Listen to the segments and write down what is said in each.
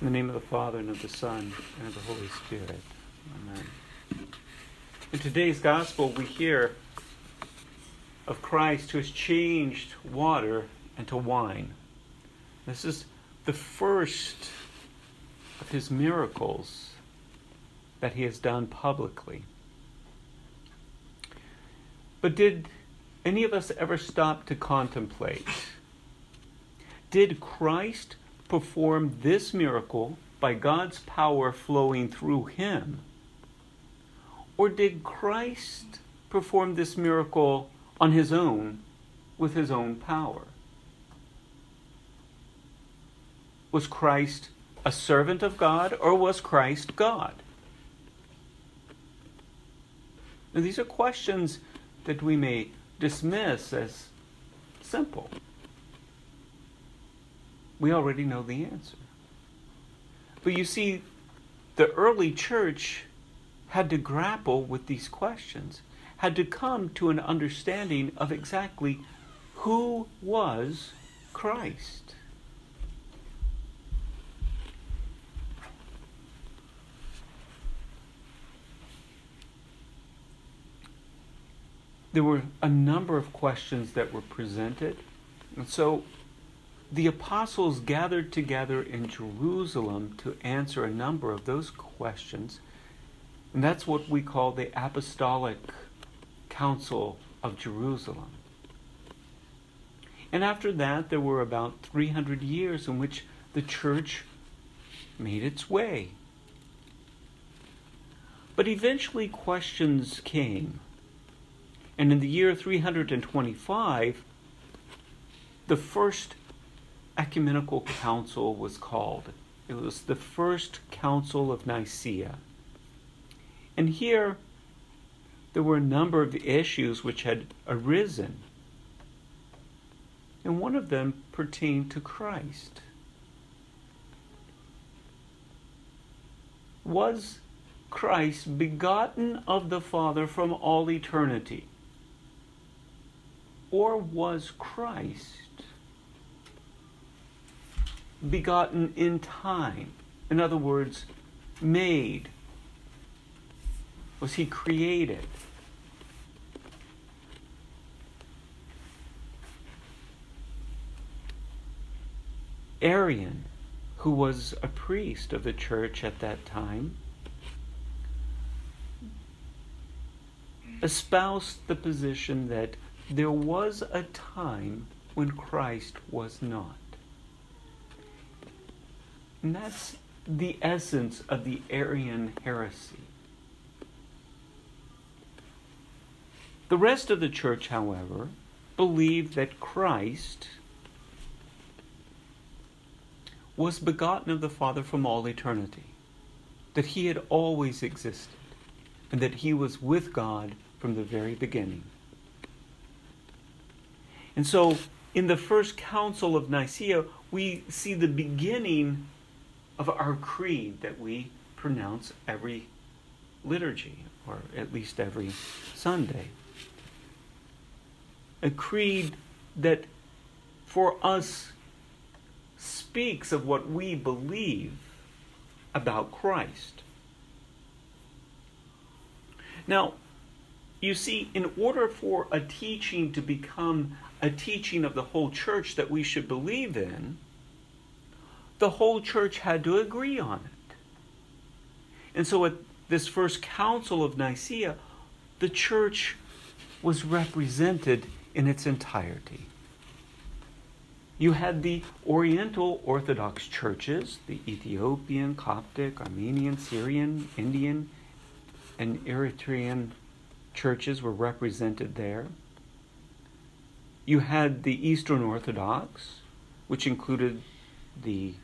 In the name of the Father, and of the Son, and of the Holy Spirit. Amen. In today's Gospel, we hear of Christ who has changed water into wine. This is the first of his miracles that he has done publicly. But did any of us ever stop to contemplate? Did Christ perform this miracle by God's power flowing through him? Or did Christ perform this miracle on his own with his own power? Was Christ a servant of God, or was Christ God? Now, these are questions that we may dismiss as simple. We already know the answer. But you see, the early church had to grapple with these questions, had to come to an understanding of exactly who was Christ. There were a number of questions that were presented, and so the apostles gathered together in Jerusalem to answer a number of those questions, and that's what we call the Apostolic Council of Jerusalem. And after that, there were about 300 years in which the church made its way. But eventually questions came, and in the year 325, the first ecumenical council was called. It was the first Council of Nicaea. And here, there were a number of issues which had arisen. And one of them pertained to Christ. Was Christ begotten of the Father from all eternity? Or was Christ begotten in time? In other words, made. Was he created? Arian, who was a priest of the church at that time, espoused the position that there was a time when Christ was not. And that's the essence of the Arian heresy. The rest of the church, however, believed that Christ was begotten of the Father from all eternity, that he had always existed, and that he was with God from the very beginning. And so, in the first Council of Nicaea, we see the beginning of our creed that we pronounce every liturgy, or at least every Sunday. A creed that, for us, speaks of what we believe about Christ. Now, you see, in order for a teaching to become a teaching of the whole church that we should believe in, the whole church had to agree on it. And so at this first Council of Nicaea, the church was represented in its entirety. You had the Oriental Orthodox churches, the Ethiopian, Coptic, Armenian, Syrian, Indian, and Eritrean churches were represented there. You had the Eastern Orthodox, which included the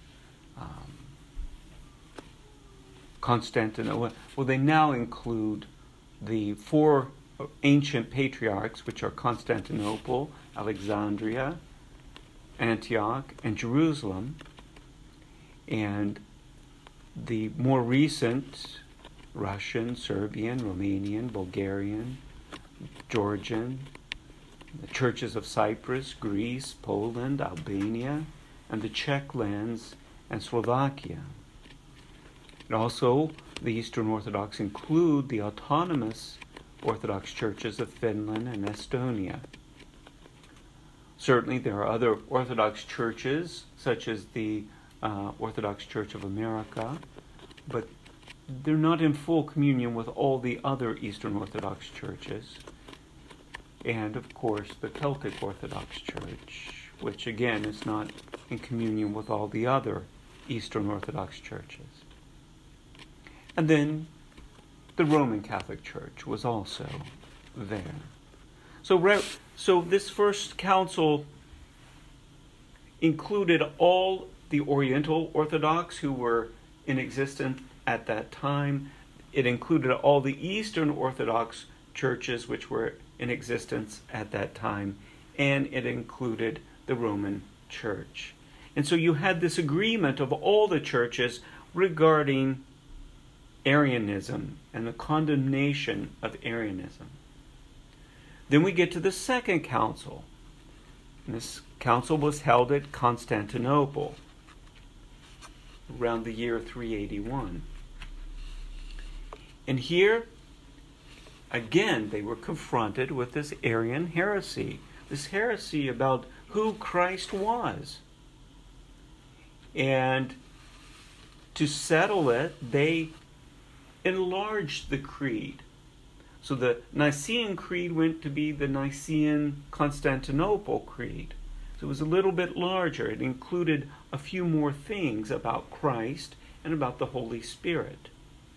Constantinople. Well, they now include the four ancient patriarchs, which are Constantinople, Alexandria, Antioch, and Jerusalem. And the more recent Russian, Serbian, Romanian, Bulgarian, Georgian, the churches of Cyprus, Greece, Poland, Albania, and the Czech lands and Slovakia. And also, the Eastern Orthodox include the autonomous Orthodox churches of Finland and Estonia. Certainly, there are other Orthodox churches, such as the Orthodox Church of America, but they're not in full communion with all the other Eastern Orthodox churches. And, of course, the Celtic Orthodox Church, which, again, is not in communion with all the other Eastern Orthodox churches. And then the Roman Catholic Church was also there. So this first council included all the Oriental Orthodox who were in existence at that time. It included all the Eastern Orthodox churches which were in existence at that time, and it included the Roman Church. And so you had this agreement of all the churches regarding Arianism and the condemnation of Arianism. Then we get to the Second Council. And this council was held at Constantinople around the year 381. And here, again, they were confronted with this Arian heresy, this heresy about who Christ was. And to settle it, they enlarged the creed. So the Nicene Creed went to be the Nicene Constantinople Creed. So it was a little bit larger. It included a few more things about Christ and about the Holy Spirit.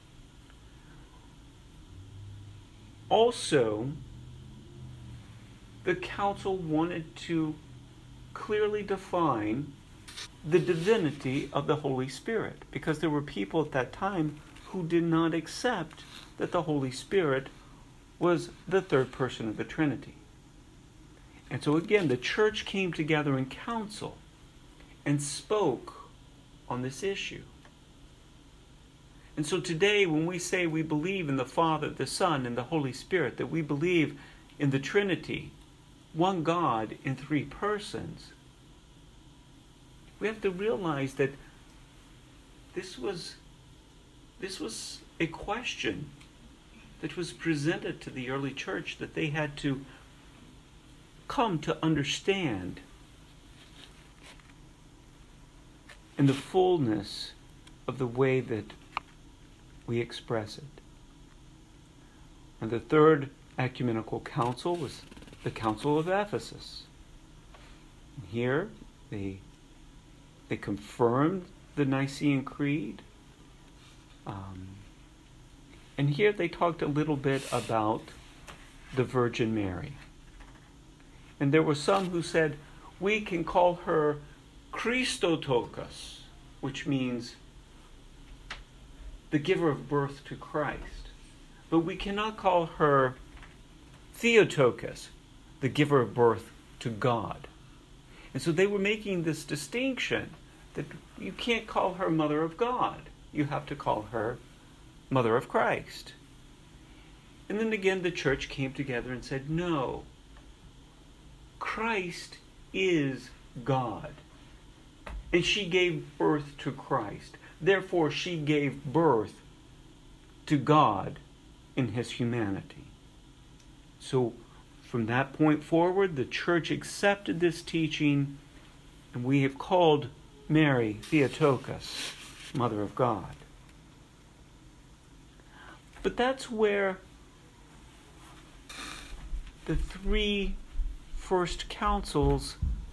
Also, the council wanted to clearly define the divinity of the Holy Spirit, because there were people at that time who did not accept that the Holy Spirit was the third person of the Trinity. And so again, the church came together in council and spoke on this issue. And so today, when we say we believe in the Father, the Son, and the Holy Spirit, that we believe in the Trinity, one God in three persons, we have to realize that this was a question that was presented to the early church that they had to come to understand in the fullness of the way that we express it. And the third ecumenical council was the Council of Ephesus. And here they confirmed the Nicene Creed. And here they talked a little bit about the Virgin Mary. And there were some who said, we can call her Christotokos, which means the giver of birth to Christ. But we cannot call her Theotokos, the giver of birth to God. And so they were making this distinction that you can't call her Mother of God. You have to call her Mother of Christ. And then again the church came together and said, no, Christ is God. And she gave birth to Christ. Therefore, she gave birth to God in his humanity. So, from that point forward, the church accepted this teaching, and we have called Mary Theotokos, Mother of God. But that's where the three first councils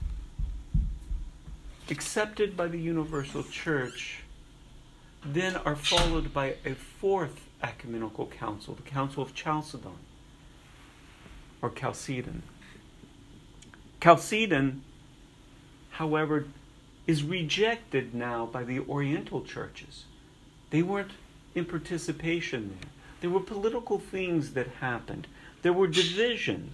accepted by the Universal Church then are followed by a fourth ecumenical council, the Council of Chalcedon, or Chalcedon. Chalcedon, however, is rejected now by the Oriental churches. They weren't in participation there. There were political things that happened. There were divisions.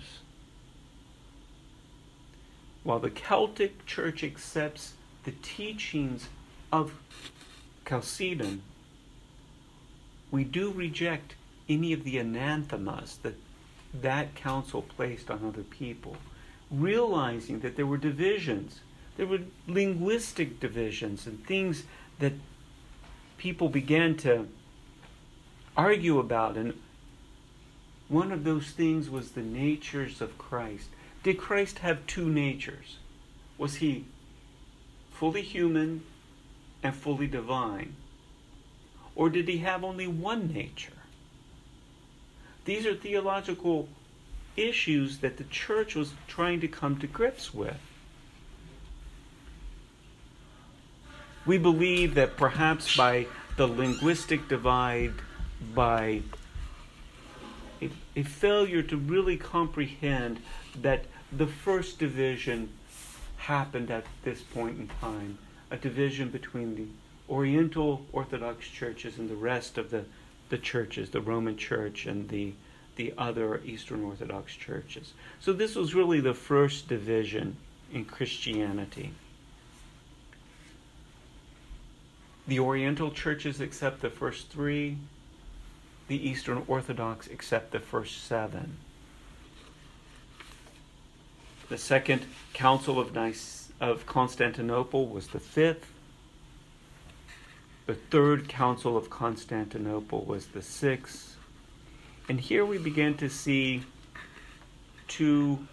While the Celtic Church accepts the teachings of Chalcedon, we do reject any of the anathemas that council placed on other people, realizing that there were divisions, There were linguistic divisions and things that people began to argue about. And one of those things was the natures of Christ. Did Christ have two natures? Was he fully human and fully divine? Or did he have only one nature? These are theological issues that the church was trying to come to grips with. We believe that perhaps by the linguistic divide, by a failure to really comprehend that the first division happened at this point in time, a division between the Oriental Orthodox churches and the rest of the churches, the Roman Church and the other Eastern Orthodox churches. So this was really the first division in Christianity. The Oriental churches accept the first three. The Eastern Orthodox accept the first seven. The Second Council of Constantinople was the fifth. The Third Council of Constantinople was the sixth. And here we begin to see two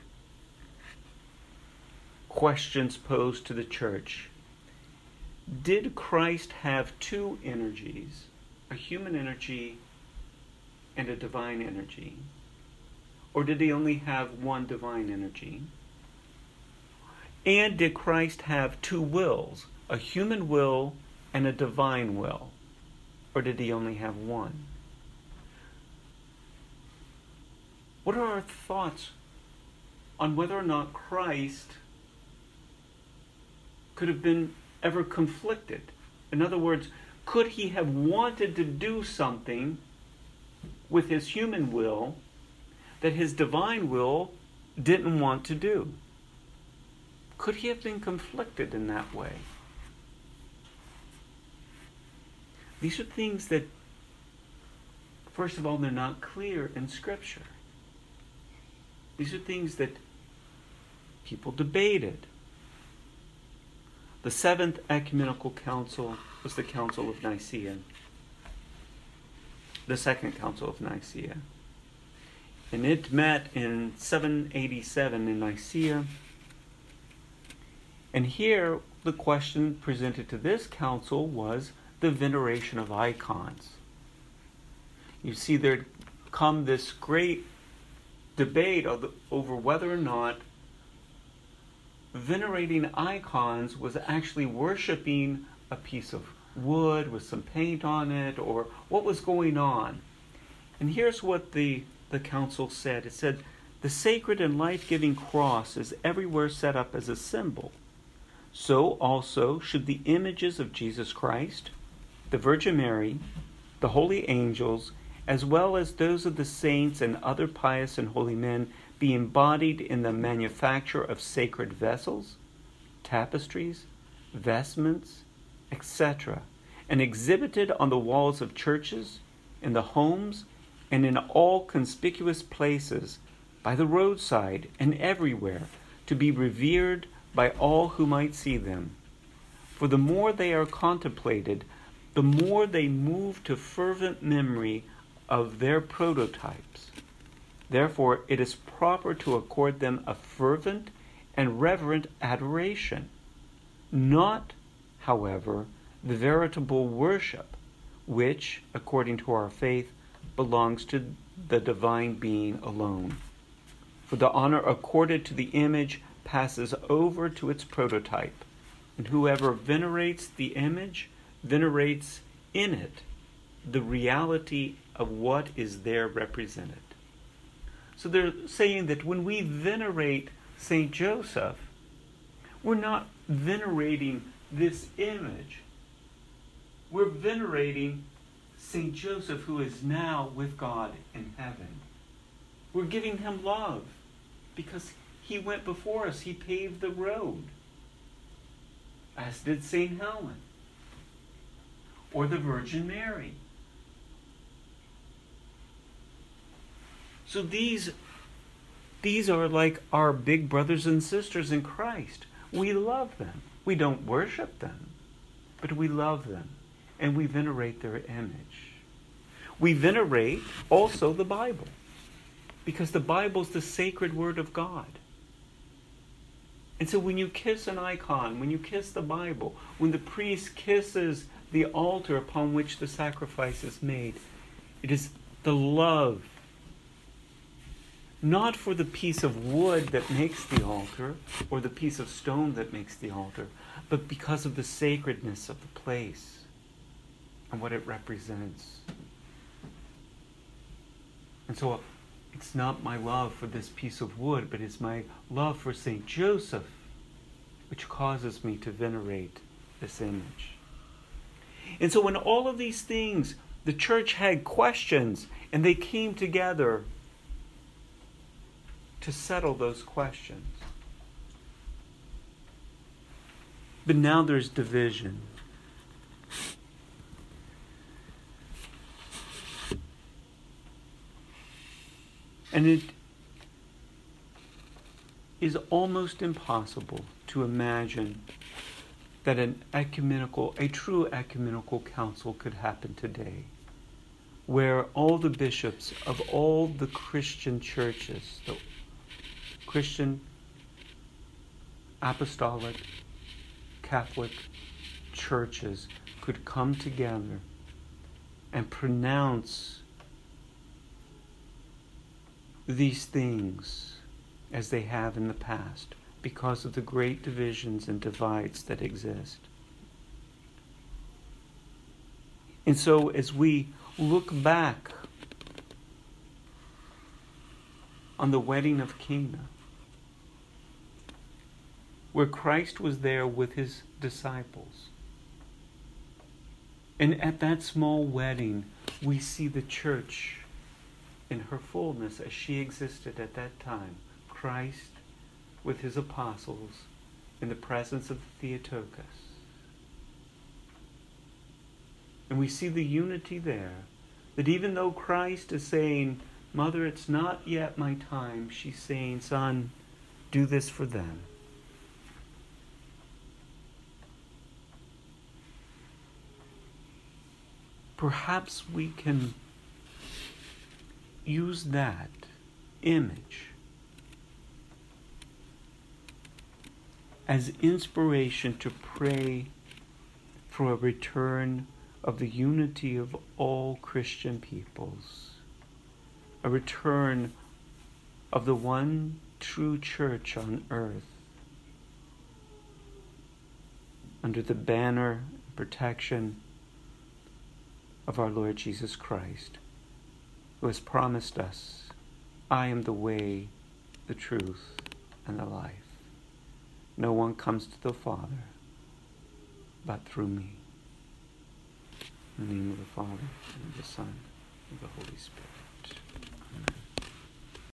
questions posed to the church. Did Christ have two energies, a human energy and a divine energy? Or did he only have one divine energy? And did Christ have two wills, a human will and a divine will? Or did he only have one? What are our thoughts on whether or not Christ could have been ever conflicted? In other words, could he have wanted to do something with his human will that his divine will didn't want to do? Could he have been conflicted in that way? These are things that, first of all, they're not clear in Scripture. These are things that people debated. The Seventh Ecumenical Council was the Council of Nicaea. The Second Council of Nicaea. And it met in 787 in Nicaea. And here, the question presented to this council was the veneration of icons. You see, there come this great debate over whether or not venerating icons was actually worshiping a piece of wood with some paint on it, or what was going on. And here's what the council said. It said, the sacred and life-giving cross is everywhere set up as a symbol. So also should the images of Jesus Christ, the Virgin Mary, the holy angels, as well as those of the saints and other pious and holy men, be embodied in the manufacture of sacred vessels, tapestries, vestments, etc., and exhibited on the walls of churches, in the homes, and in all conspicuous places, by the roadside and everywhere, to be revered by all who might see them. For the more they are contemplated, the more they move to fervent memory of their prototypes. Therefore, it is proper to accord them a fervent and reverent adoration, not, however, the veritable worship, which, according to our faith, belongs to the divine being alone. For the honor accorded to the image passes over to its prototype, and whoever venerates the image venerates in it the reality of what is there represented. So they're saying that when we venerate St. Joseph, we're not venerating this image. We're venerating St. Joseph, who is now with God in heaven. We're giving him love because he went before us. He paved the road, as did St. Helen or the Virgin Mary. So these are like our big brothers and sisters in Christ. We love them. We don't worship them, but we love them, and we venerate their image. We venerate also the Bible, because the Bible is the sacred word of God. And so when you kiss an icon, when you kiss the Bible, when the priest kisses the altar upon which the sacrifice is made, it is the love, not for the piece of wood that makes the altar or the piece of stone that makes the altar, but because of the sacredness of the place and what it represents. And so it's not my love for this piece of wood, but it's my love for St. Joseph which causes me to venerate this image. And so in all of these things, the church had questions, and they came together to settle those questions. But now there's division. And it is almost impossible to imagine that a true ecumenical council could happen today, where all the bishops of all the Christian churches, the Christian, apostolic, Catholic churches could come together and pronounce these things as they have in the past, because of the great divisions and divides that exist. And so as we look back on the wedding of Cana, where Christ was there with his disciples, and at that small wedding we see the church in her fullness as she existed at that time. Christ with his apostles in the presence of the Theotokos. And we see the unity there, that even though Christ is saying, Mother, it's not yet my time, she's saying, Son, do this for them. Perhaps we can use that image as inspiration to pray for a return of the unity of all Christian peoples, a return of the one true church on earth, under the banner and protection of our Lord Jesus Christ, who has promised us, I am the way, the truth, and the life. No one comes to the Father but through me. In the name of the Father, and of the Son, and of the Holy Spirit. Amen.